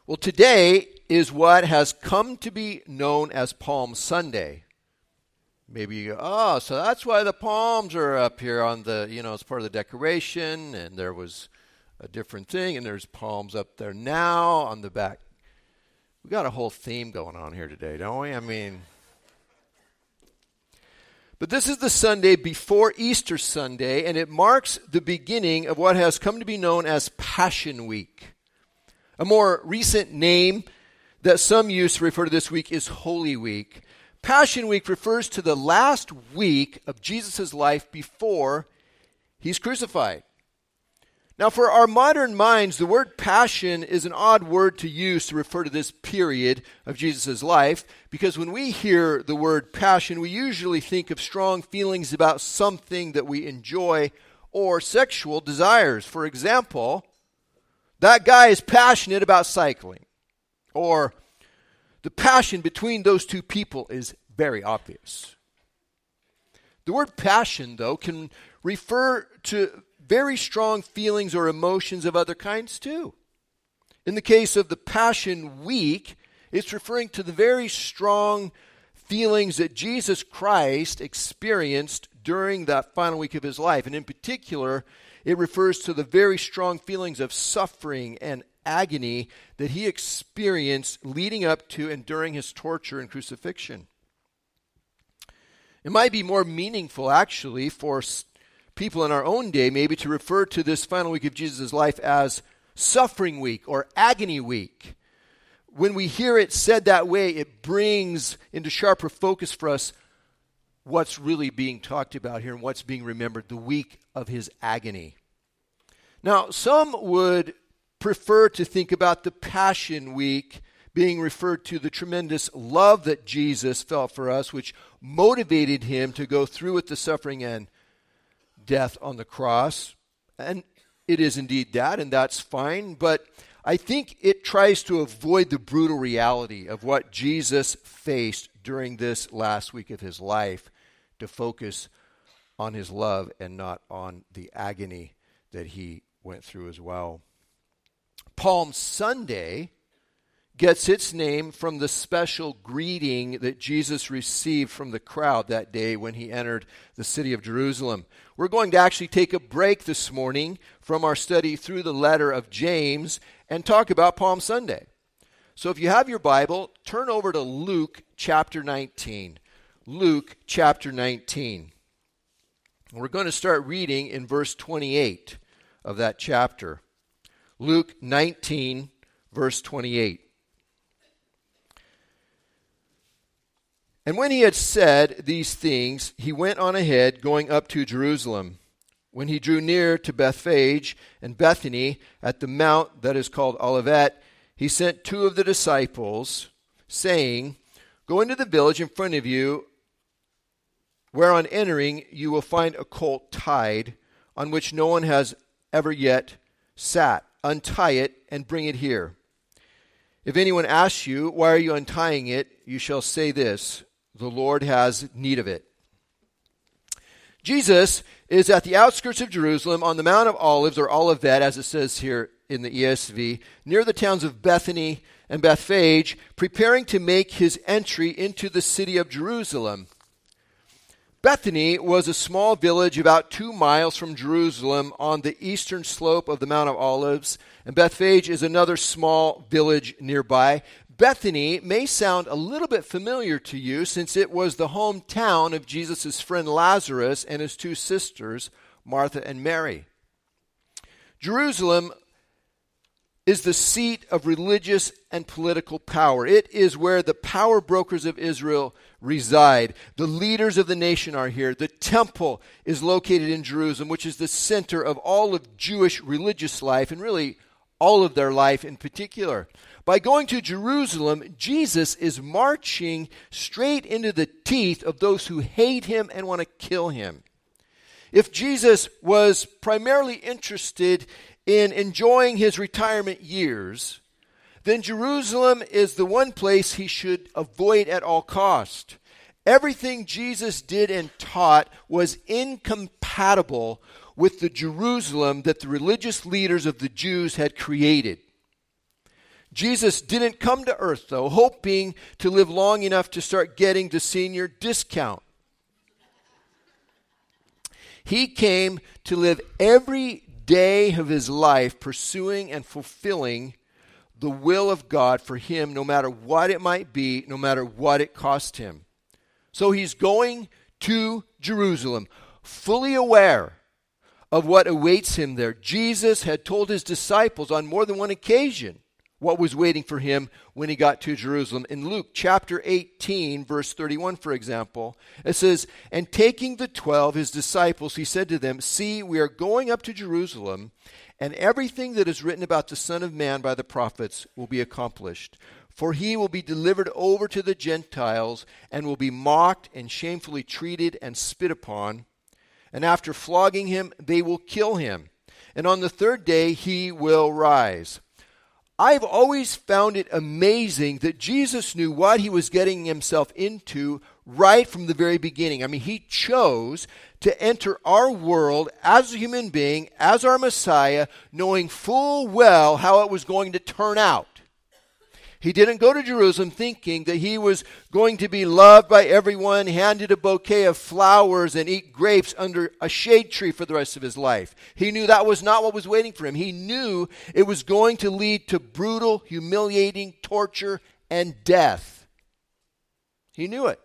Well, today is what has come to be known as Palm Sunday. Maybe you go, oh, so that's why the palms are up here on the, it's part of the decoration, and there was a different thing, and there's palms up there now on the back. We got a whole theme going on here today, don't we? But this is the Sunday before Easter Sunday, and it marks the beginning of what has come to be known as Passion Week. A more recent name that some use to refer to this week is Holy Week. Passion Week refers to the last week of Jesus' life before he's crucified. Now, for our modern minds, the word passion is an odd word to use to refer to this period of Jesus' life, because when we hear the word passion, we usually think of strong feelings about something that we enjoy or sexual desires. For example, that guy is passionate about cycling, or the passion between those two people is very obvious. The word passion, though, can refer to very strong feelings or emotions of other kinds, too. In the case of the Passion Week, it's referring to the very strong feelings that Jesus Christ experienced during that final week of his life. And in particular, it refers to the very strong feelings of suffering and agony that he experienced leading up to and during his torture and crucifixion. It might be more meaningful, actually, for people in our own day maybe to refer to this final week of Jesus' life as Suffering Week or Agony Week. When we hear it said that way, it brings into sharper focus for us what's really being talked about here and what's being remembered, the week of his agony. Now, some would prefer to think about the Passion Week being referred to the tremendous love that Jesus felt for us, which motivated him to go through with the suffering and death on the cross. And it is indeed that, and that's fine. But I think it tries to avoid the brutal reality of what Jesus faced during this last week of his life to focus on his love and not on the agony that he went through as well. Palm Sunday gets its name from the special greeting that Jesus received from the crowd that day when he entered the city of Jerusalem. We're going to actually take a break this morning from our study through the letter of James and talk about Palm Sunday. So if you have your Bible, turn over to Luke chapter 19. Luke chapter 19. We're going to start reading in verse 28 of that chapter. Luke 19, verse 28. And when he had said these things, he went on ahead, going up to Jerusalem. When he drew near to Bethphage and Bethany at the mount that is called Olivet, he sent two of the disciples, saying, "Go into the village in front of you, where on entering you will find a colt tied, on which no one has ever yet sat. Untie it and bring it here. If anyone asks you, 'Why are you untying it?' you shall say this, 'The Lord has need of it.'" Jesus is at the outskirts of Jerusalem on the Mount of Olives, or Olivet, as it says here in the ESV, near the towns of Bethany and Bethphage, preparing to make his entry into the city of Jerusalem. Bethany was a small village about 2 miles from Jerusalem on the eastern slope of the Mount of Olives, and Bethphage is another small village nearby. Bethany may sound a little bit familiar to you since it was the hometown of Jesus' friend Lazarus and his two sisters, Martha and Mary. Jerusalem is the seat of religious and political power. It is where the power brokers of Israel reside. The leaders of the nation are here. The temple is located in Jerusalem, which is the center of all of Jewish religious life, and really all of their life in particular. By going to Jerusalem, Jesus is marching straight into the teeth of those who hate him and want to kill him. If Jesus was primarily interested in enjoying his retirement years, then Jerusalem is the one place he should avoid at all cost. Everything Jesus did and taught was incompatible with the Jerusalem that the religious leaders of the Jews had created. Jesus didn't come to earth, though, hoping to live long enough to start getting the senior discount. He came to live every day of his life pursuing and fulfilling the will of God for him, no matter what it might be, no matter what it cost him. So he's going to Jerusalem, fully aware of what awaits him there. Jesus had told his disciples on more than one occasion what was waiting for him when he got to Jerusalem. In Luke chapter 18, verse 31, for example, it says, "And taking the 12, his disciples, he said to them, 'See, we are going up to Jerusalem, and everything that is written about the Son of Man by the prophets will be accomplished. For he will be delivered over to the Gentiles, and will be mocked and shamefully treated and spit upon. And after flogging him, they will kill him. And on the third day he will rise.'" I've always found it amazing that Jesus knew what he was getting himself into right from the very beginning. I mean, he chose to enter our world as a human being, as our Messiah, knowing full well how it was going to turn out. He didn't go to Jerusalem thinking that he was going to be loved by everyone, handed a bouquet of flowers, and eat grapes under a shade tree for the rest of his life. He knew that was not what was waiting for him. He knew it was going to lead to brutal, humiliating torture and death. He knew it.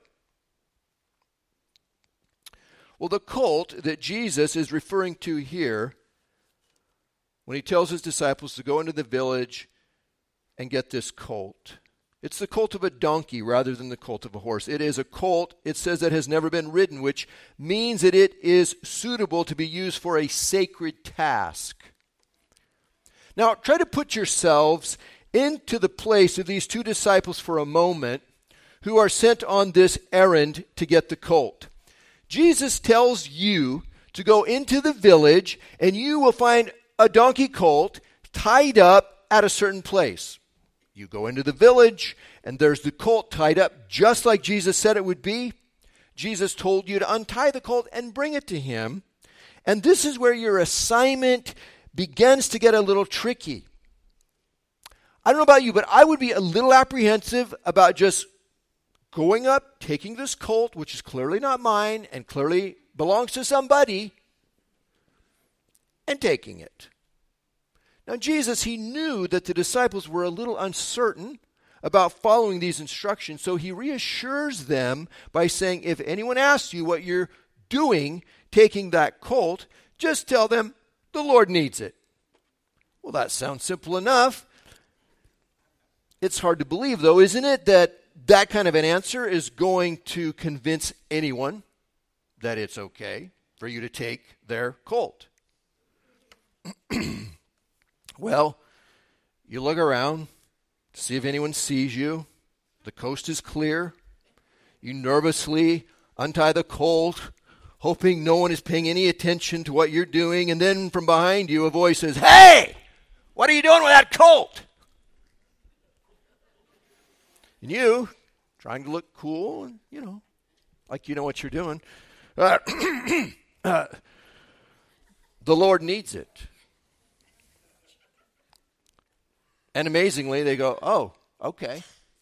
Well, the colt that Jesus is referring to here, when he tells his disciples to go into the village and get this colt. It's the colt of a donkey rather than the colt of a horse. It is a colt, it says, that has never been ridden, which means that it is suitable to be used for a sacred task. Now, try to put yourselves into the place of these two disciples for a moment who are sent on this errand to get the colt. Jesus tells you to go into the village and you will find a donkey colt tied up at a certain place. You go into the village, and there's the colt tied up just like Jesus said it would be. Jesus told you to untie the colt and bring it to him. And this is where your assignment begins to get a little tricky. I don't know about you, but I would be a little apprehensive about just going up, taking this colt, which is clearly not mine and clearly belongs to somebody, and taking it. Now, Jesus, he knew that the disciples were a little uncertain about following these instructions, so he reassures them by saying, if anyone asks you what you're doing, taking that colt, just tell them the Lord needs it. Well, that sounds simple enough. It's hard to believe, though, isn't it, that that kind of an answer is going to convince anyone that it's okay for you to take their colt. Well, you look around, see if anyone sees you. The coast is clear. You nervously untie the colt, hoping no one is paying any attention to what you're doing. And then from behind you, a voice says, "Hey, what are you doing with that colt?" And you, trying to look cool and, like you know what you're doing, the Lord needs it. And amazingly, they go, "Oh, okay."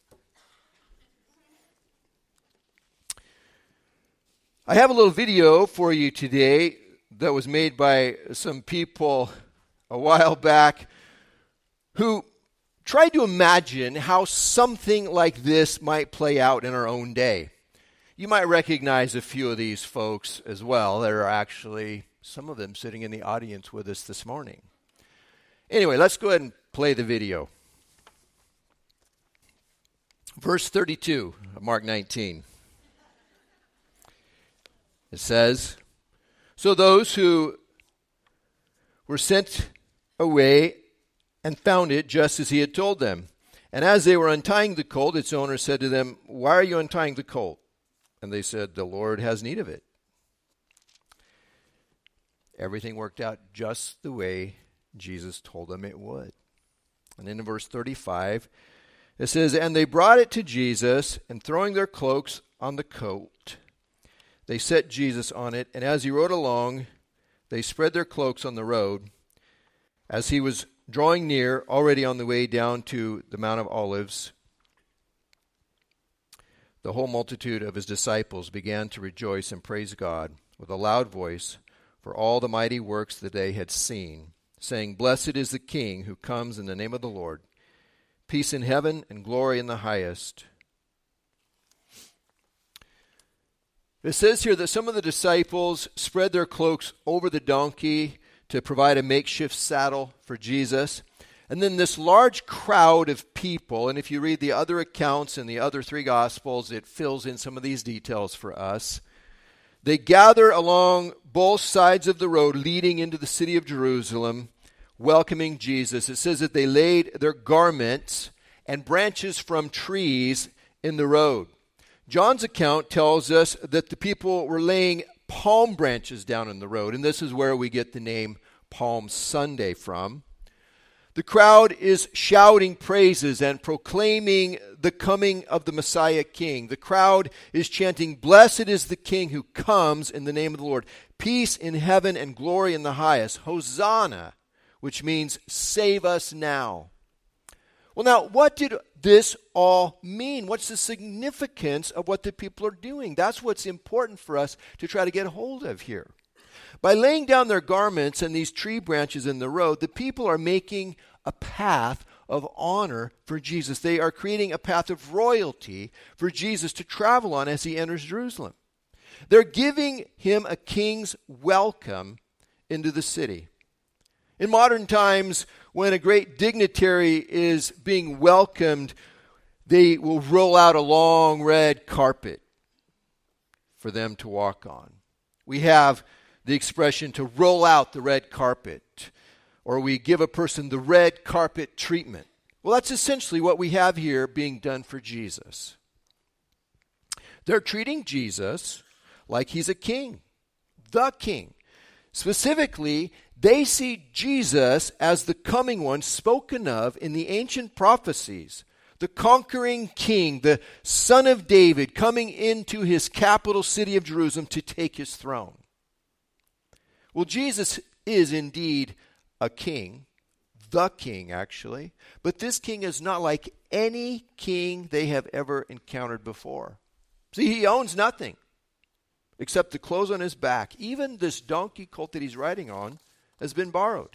I have a little video for you today that was made by some people a while back who tried to imagine how something like this might play out in our own day. You might recognize a few of these folks as well. There are actually some of them sitting in the audience with us this morning. Anyway, let's go ahead and play the video. Verse 32 of Mark 19. It says, "So those who were sent away and found it just as he had told them. And as they were untying the colt, its owner said to them, 'Why are you untying the colt?' And they said, 'The Lord has need of it.'" Everything worked out just the way Jesus told them it would. And then in verse 35, it says, "And they brought it to Jesus, and throwing their cloaks on the colt, they set Jesus on it, and as he rode along, they spread their cloaks on the road. As he was Drawing near, already on the way down to the Mount of Olives, the whole multitude of his disciples began to rejoice and praise God with a loud voice for all the mighty works that they had seen, saying, "Blessed is the King who comes in the name of the Lord. Peace in heaven and glory in the highest." It says here that some of the disciples spread their cloaks over the donkey to provide a makeshift saddle for Jesus. And then this large crowd of people, and if you read the other accounts in the other three Gospels, it fills in some of these details for us. They gather along both sides of the road leading into the city of Jerusalem, welcoming Jesus. It says that they laid their garments and branches from trees in the road. John's account tells us that the people were laying palm branches down in the road, and this is where we get the name Palm Sunday from. The crowd is shouting praises and proclaiming the coming of the Messiah King. The crowd is chanting, "Blessed is the King who comes in the name of the Lord. Peace in heaven and glory in the highest. Hosanna," which means save us now. Well, now, what did this all mean? What's the significance of what the people are doing? That's what's important for us to try to get hold of here. By laying down their garments and these tree branches in the road, the people are making a path of honor for Jesus. They are creating a path of royalty for Jesus to travel on as he enters Jerusalem. They're giving him a king's welcome into the city. In modern times, when a great dignitary is being welcomed, they will roll out a long red carpet for them to walk on. We have the expression to roll out the red carpet, or we give a person the red carpet treatment. Well, that's essentially what we have here being done for Jesus. They're treating Jesus like he's a king, the king. Specifically, they see Jesus as the coming one spoken of in the ancient prophecies, the conquering king, the son of David, coming into his capital city of Jerusalem to take his throne. Well, Jesus is indeed a king, the king actually, but this king is not like any king they have ever encountered before. See, he owns nothing except the clothes on his back. Even this donkey colt that he's riding on has been borrowed.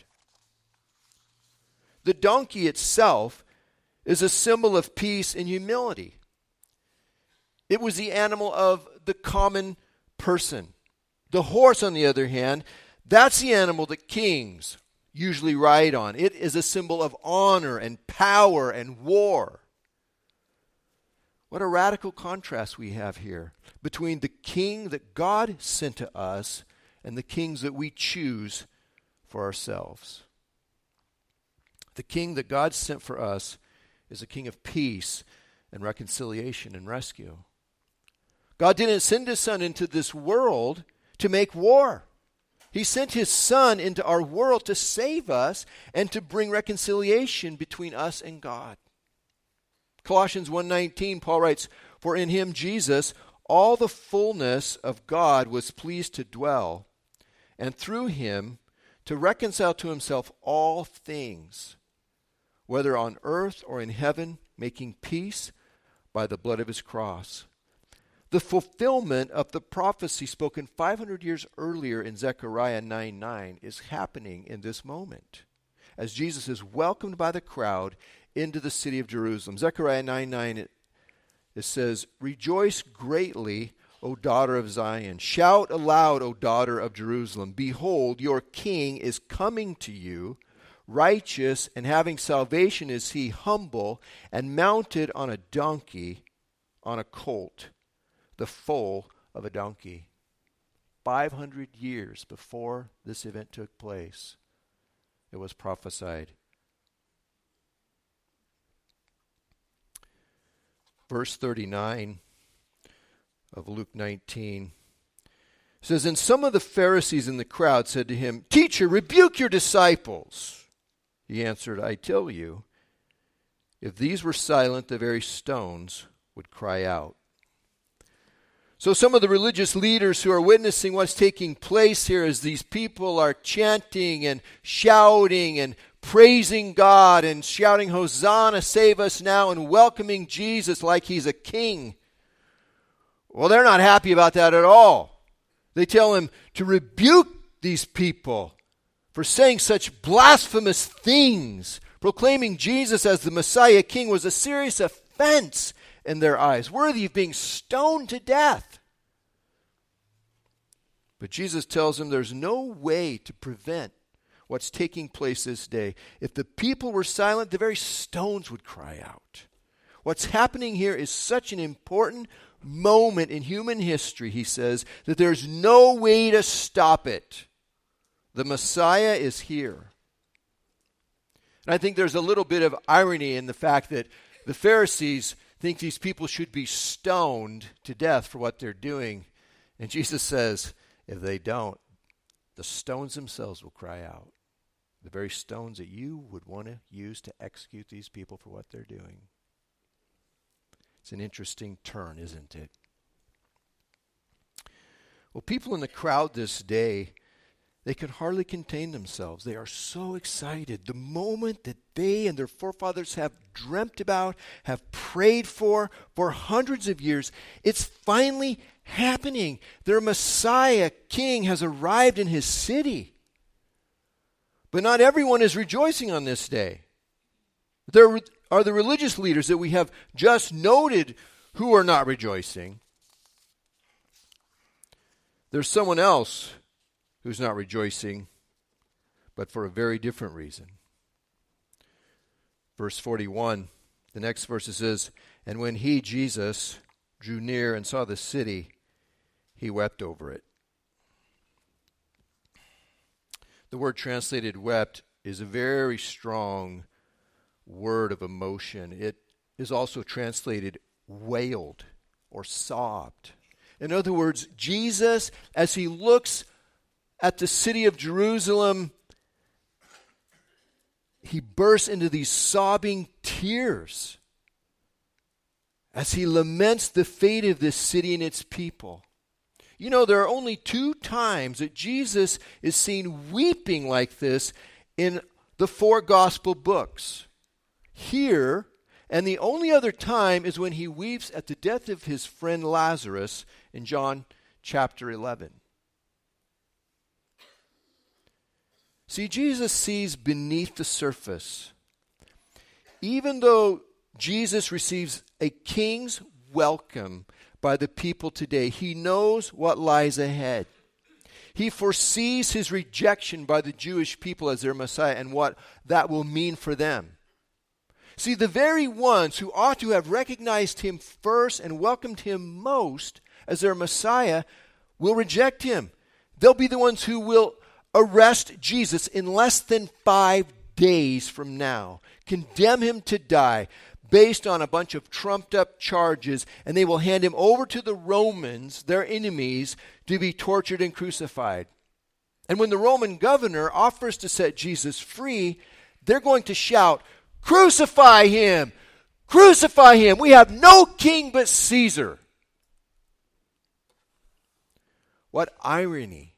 The donkey itself is a symbol of peace and humility. It was the animal of the common person. The horse, on the other hand, that's the animal that kings usually ride on. It is a symbol of honor and power and war. What a radical contrast we have here between the king that God sent to us and the kings that we choose for ourselves. The king that God sent for us is a king of peace and reconciliation and rescue. God didn't send his son into this world to make war. He sent his son into our world to save us and to bring reconciliation between us and God. Colossians 1:19, Paul writes, "For in him, Jesus, all the fullness of God was pleased to dwell, and through him to reconcile to himself all things, whether on earth or in heaven, making peace by the blood of his cross." The fulfillment of the prophecy spoken 500 years earlier in Zechariah 9:9 is happening in this moment as Jesus is welcomed by the crowd into the city of Jerusalem. Zechariah 9:9, it says, "Rejoice greatly, O daughter of Zion. Shout aloud, O daughter of Jerusalem. Behold, your king is coming to you. Righteous and having salvation is he, humble and mounted on a donkey, on a colt, the foal of a donkey." 500 years before this event took place, it was prophesied. Verse 39 of Luke 19 says, "And some of the Pharisees in the crowd said to him, 'Teacher, rebuke your disciples.' He answered, 'I tell you, if these were silent, the very stones would cry out.'" So some of the religious leaders who are witnessing what's taking place here as these people are chanting and shouting and praising God and shouting, Hosanna, save us now, and welcoming Jesus like he's a king. Well, they're not happy about that at all. They tell him to rebuke these people for saying such blasphemous things. Proclaiming Jesus as the Messiah King was a serious offense in their eyes, worthy of being stoned to death. But Jesus tells them there's no way to prevent what's taking place this day. If the people were silent, the very stones would cry out. What's happening here is such an important moment in human history, he says, that there's no way to stop it. The Messiah is here. And I think there's a little bit of irony in the fact that the Pharisees think these people should be stoned to death for what they're doing. And Jesus says, if they don't, the stones themselves will cry out. The very stones that you would want to use to execute these people for what they're doing. It's an interesting turn, isn't it? Well, people in the crowd this day, they could hardly contain themselves. They are so excited. The moment that they and their forefathers have dreamt about, have prayed for hundreds of years, it's finally happening. Their Messiah King has arrived in his city. But not everyone is rejoicing on this day. There are the religious leaders that we have just noted who are not rejoicing. There's someone else who's not rejoicing, but for a very different reason. Verse 41, the next verse says, and when he, Jesus, drew near and saw the city, he wept over it. The word translated wept is a very strong word of emotion. It is also translated wailed or sobbed. In other words, Jesus, as he looks at the city of Jerusalem, he bursts into these sobbing tears as he laments the fate of this city and its people. You know, there are only 2 times that Jesus is seen weeping like this in the 4 gospel books. Here, and the only other time is when he weeps at the death of his friend Lazarus in John chapter 11. See, Jesus sees beneath the surface. Even though Jesus receives a king's welcome by the people today, he knows what lies ahead. He foresees his rejection by the Jewish people as their Messiah and what that will mean for them. See, the very ones who ought to have recognized him first and welcomed him most as their Messiah will reject him. They'll be the ones who will arrest Jesus in less than 5 days from now, condemn him to die based on a bunch of trumped-up charges, and they will hand him over to the Romans, their enemies, to be tortured and crucified. And when the Roman governor offers to set Jesus free, they're going to shout, "Crucify him! Crucify him! We have no king but Caesar." What irony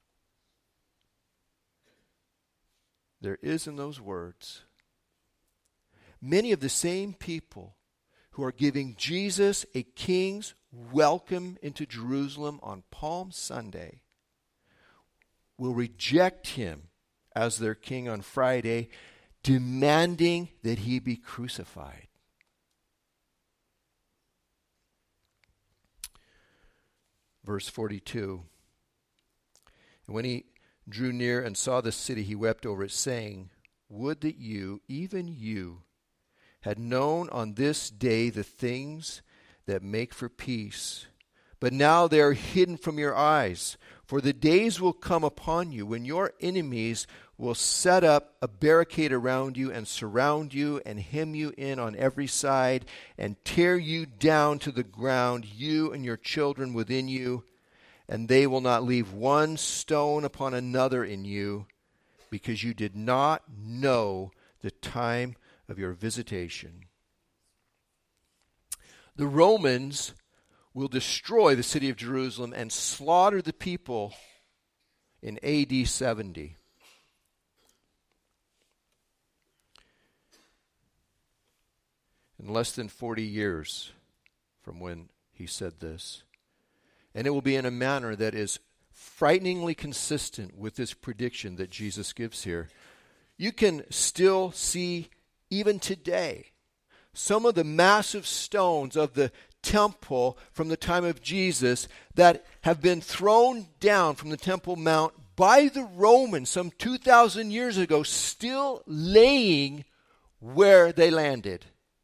there is in those words. Many of the same people who are giving Jesus a king's welcome into Jerusalem on Palm Sunday will reject him as their king on Friday, demanding that he be crucified. Verse 42. And when he drew near and saw the city, he wept over it, saying, "Would that you, even you, had known on this day the things that make for peace. But now they are hidden from your eyes. For the days will come upon you when your enemies will set up a barricade around you and surround you and hem you in on every side and tear you down to the ground, you and your children within you. And they will not leave one stone upon another in you, because you did not know the time of your visitation." The Romans will destroy the city of Jerusalem and slaughter the people in AD 70. in less than 40 years from when he said this. And it will be in a manner that is frighteningly consistent with this prediction that Jesus gives here. You can still see, even today, some of the massive stones of the temple from the time of Jesus that have been thrown down from the Temple Mount by the Romans some 2,000 years ago, still laying where they landed.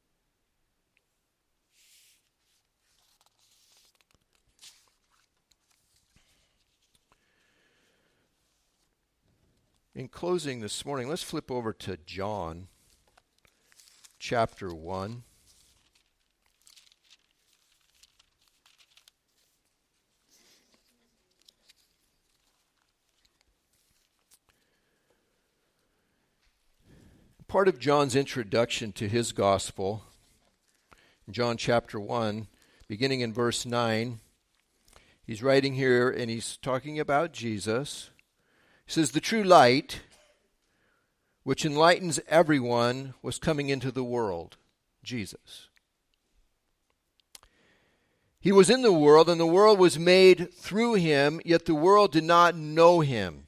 In closing this morning, let's flip over to John chapter 1. Part of John's introduction to his gospel, John chapter 1, beginning in verse 9, he's writing here and he's talking about Jesus. He says, "The true light, which enlightens everyone, was coming into the world," Jesus. "He was in the world, and the world was made through him, yet the world did not know him.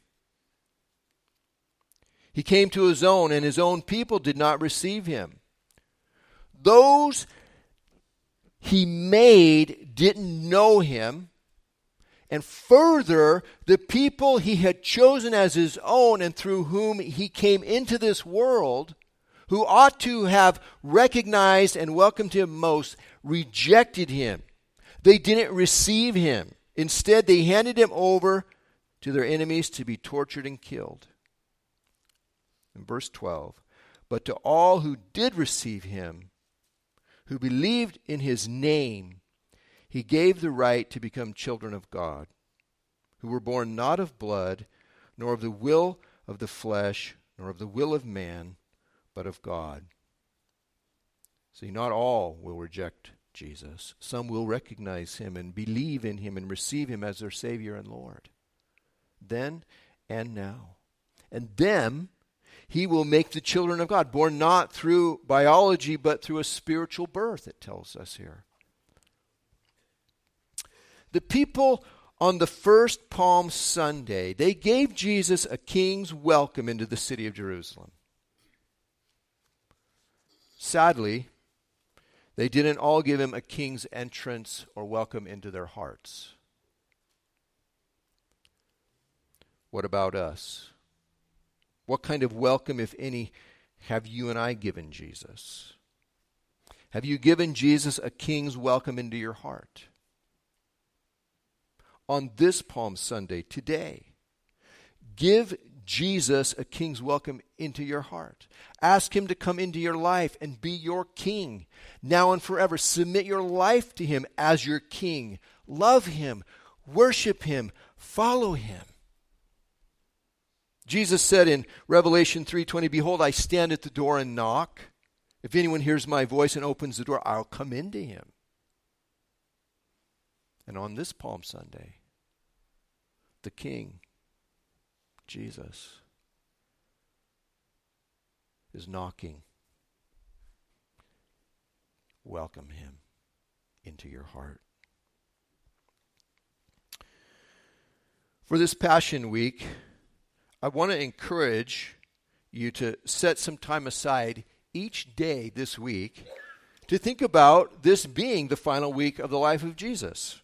He came to his own, and his own people did not receive him. Those he made didn't know him. And further, the people he had chosen as his own and through whom he came into this world, who ought to have recognized and welcomed him most, rejected him. They didn't receive him. Instead, they handed him over to their enemies to be tortured and killed." In verse 12, "But to all who did receive him, who believed in his name, he gave the right to become children of God, who were born not of blood, nor of the will of the flesh, nor of the will of man, but of God." See, not all will reject Jesus. Some will recognize him and believe in him and receive him as their Savior and Lord. Then and now. And them he will make the children of God, born not through biology, but through a spiritual birth, it tells us here. The people on the first Palm Sunday, they gave Jesus a king's welcome into the city of Jerusalem. Sadly, they didn't all give him a king's entrance or welcome into their hearts. What about us? What kind of welcome, if any, have you and I given Jesus? Have you given Jesus a king's welcome into your heart? On this Palm Sunday, today, give Jesus a king's welcome into your heart. Ask him to come into your life and be your king now and forever. Submit your life to him as your king. Love him, worship him, follow him. Jesus said in Revelation 3:20, "Behold, I stand at the door and knock. If anyone hears my voice and opens the door, I'll come into him." And on this Palm Sunday, the King, Jesus, is knocking. Welcome him into your heart. For this Passion Week, I want to encourage you to set some time aside each day this week to think about this being the final week of the life of Jesus.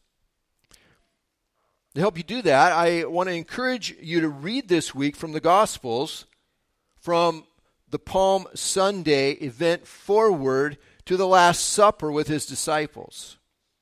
To help you do that, I want to encourage you to read this week from the Gospels, from the Palm Sunday event forward to the Last Supper with his disciples.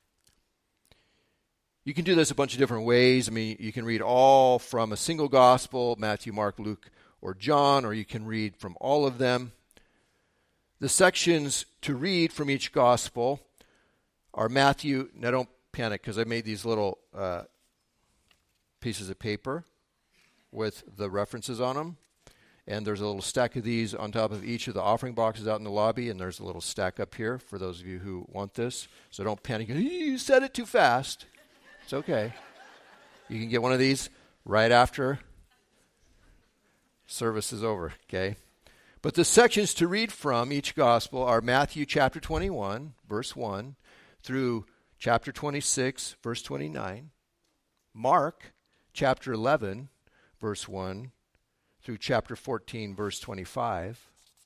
You can do this a bunch of different ways. I mean, you can read all from a single gospel, Matthew, Mark, Luke, or John, or you can read from all of them. The sections to read from each gospel are Matthew. Now don't panic, because I made these little pieces of paper with the references on them. And there's a little stack of these on top of each of the offering boxes out in the lobby, and there's a little stack up here for those of you who want this. So don't panic. You said it too fast. It's okay. You can get one of these right after service is over, okay? But the sections to read from each gospel are Matthew chapter 21, verse 1, through chapter 26, verse 29. Mark chapter 11, verse 1, through chapter 14, verse 25.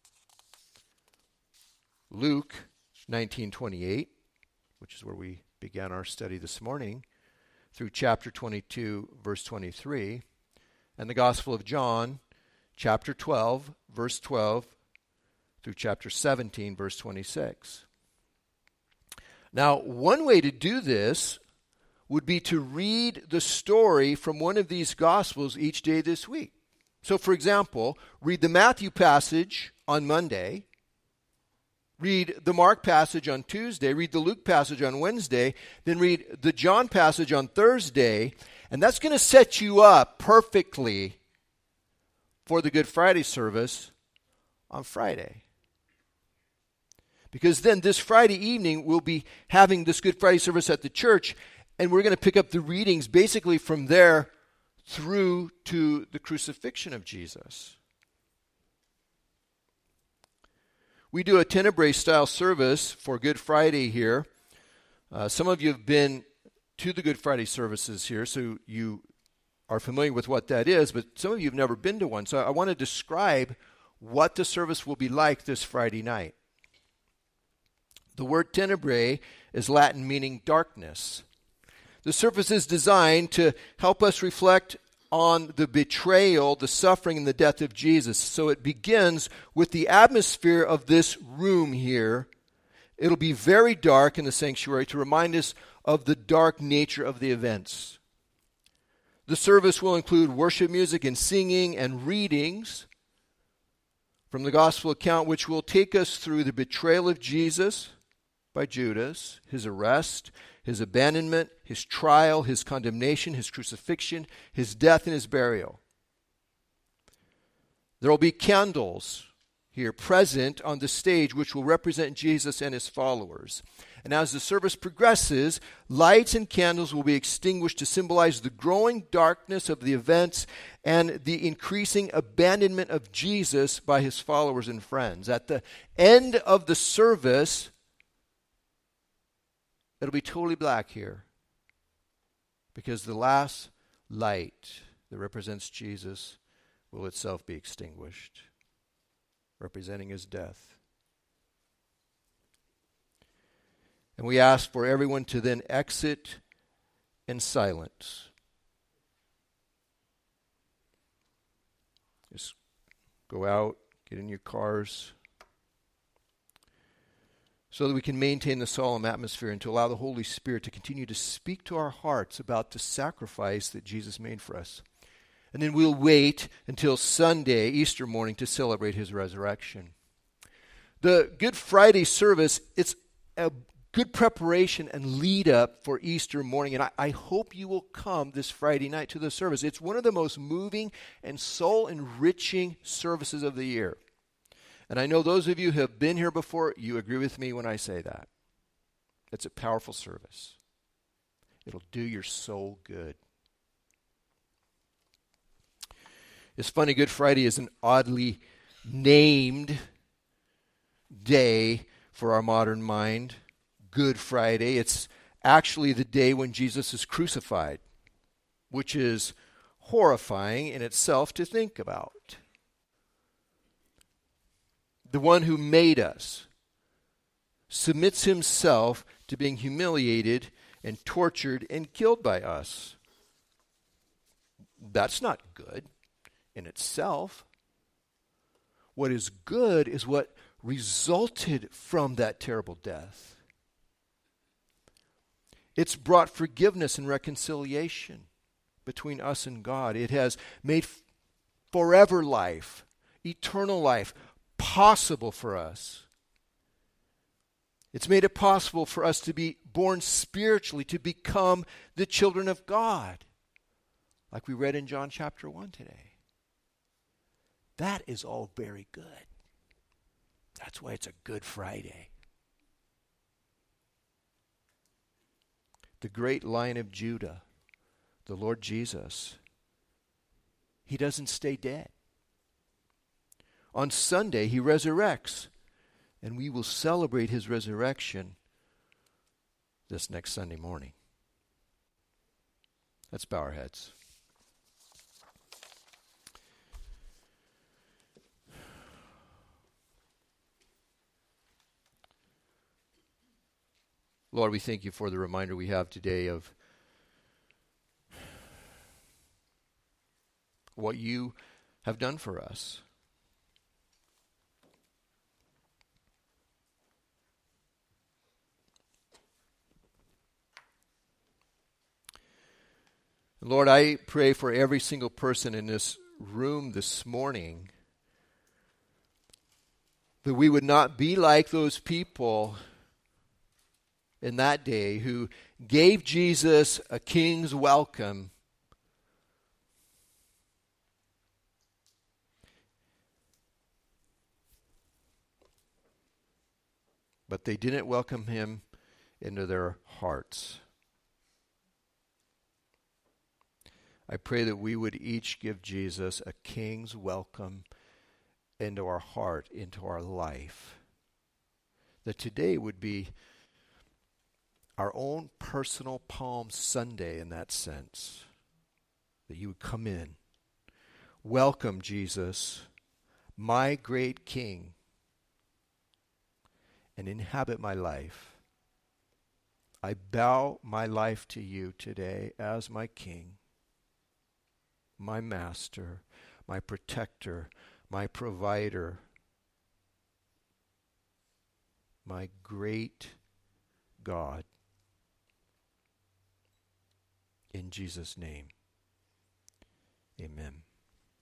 Luke 19:28, which is where we began our study this morning, through chapter 22, verse 23. And the Gospel of John, chapter 12, verse 12, through chapter 17, verse 26. Now, one way to do this would be to read the story from one of these Gospels each day this week. So, for example, read the Matthew passage on Monday, read the Mark passage on Tuesday, read the Luke passage on Wednesday, then read the John passage on Thursday, and that's going to set you up perfectly for the Good Friday service on Friday. Because then this Friday evening we'll be having this Good Friday service at the church, and we're going to pick up the readings basically from there through to the crucifixion of Jesus. We do a Tenebrae style service for Good Friday here. Some of you have been to the Good Friday services here, so you are familiar with what that is, but some of you have never been to one. So I want to describe what the service will be like this Friday night. The word tenebrae is Latin meaning darkness. The service is designed to help us reflect on the betrayal, the suffering, and the death of Jesus. So it begins with the atmosphere of this room here. It'll be very dark in the sanctuary to remind us of the dark nature of the events. The service will include worship music and singing and readings from the gospel account, which will take us through the betrayal of Jesus by Judas, his arrest, his abandonment, his trial, his condemnation, his crucifixion, his death, and his burial. There will be candles here present on the stage which will represent Jesus and his followers. And as the service progresses, lights and candles will be extinguished to symbolize the growing darkness of the events and the increasing abandonment of Jesus by his followers and friends. At the end of the service, it'll be totally black here because the last light that represents Jesus will itself be extinguished, representing his death. And we ask for everyone to then exit in silence. Just go out, get in your cars, so that we can maintain the solemn atmosphere and to allow the Holy Spirit to continue to speak to our hearts about the sacrifice that Jesus made for us. And then we'll wait until Sunday, Easter morning, to celebrate his resurrection. The Good Friday service, it's a good preparation and lead up for Easter morning. And I hope you will come this Friday night to the service. It's one of the most moving and soul-enriching services of the year. And I know those of you who have been here before, you agree with me when I say that. It's a powerful service. It'll do your soul good. It's funny, Good Friday is an oddly named day for our modern mind. Good Friday. It's actually the day when Jesus is crucified, which is horrifying in itself to think about. The one who made us submits himself to being humiliated and tortured and killed by us. That's not good in itself. What is good is what resulted from that terrible death. It's brought forgiveness and reconciliation between us and God. It has made forever life, eternal life, possible for us. It's made it possible for us to be born spiritually, to become the children of God, like we read in John chapter 1 today. That is all very good. That's why it's a Good Friday. The great Lion of Judah, the Lord Jesus, he doesn't stay dead. On Sunday, he resurrects, and we will celebrate his resurrection this next Sunday morning. Let's bow our heads. Lord, we thank you for the reminder we have today of what you have done for us. Lord, I pray for every single person in this room this morning that we would not be like those people in that day who gave Jesus a king's welcome, but they didn't welcome him into their hearts. I pray that we would each give Jesus a king's welcome into our heart, into our life. That today would be our own personal Palm Sunday in that sense. That you would come in. Welcome, Jesus, my great King, and inhabit my life. I bow my life to you today as my King, my Master, my Protector, my Provider, my great God. In Jesus' name, amen.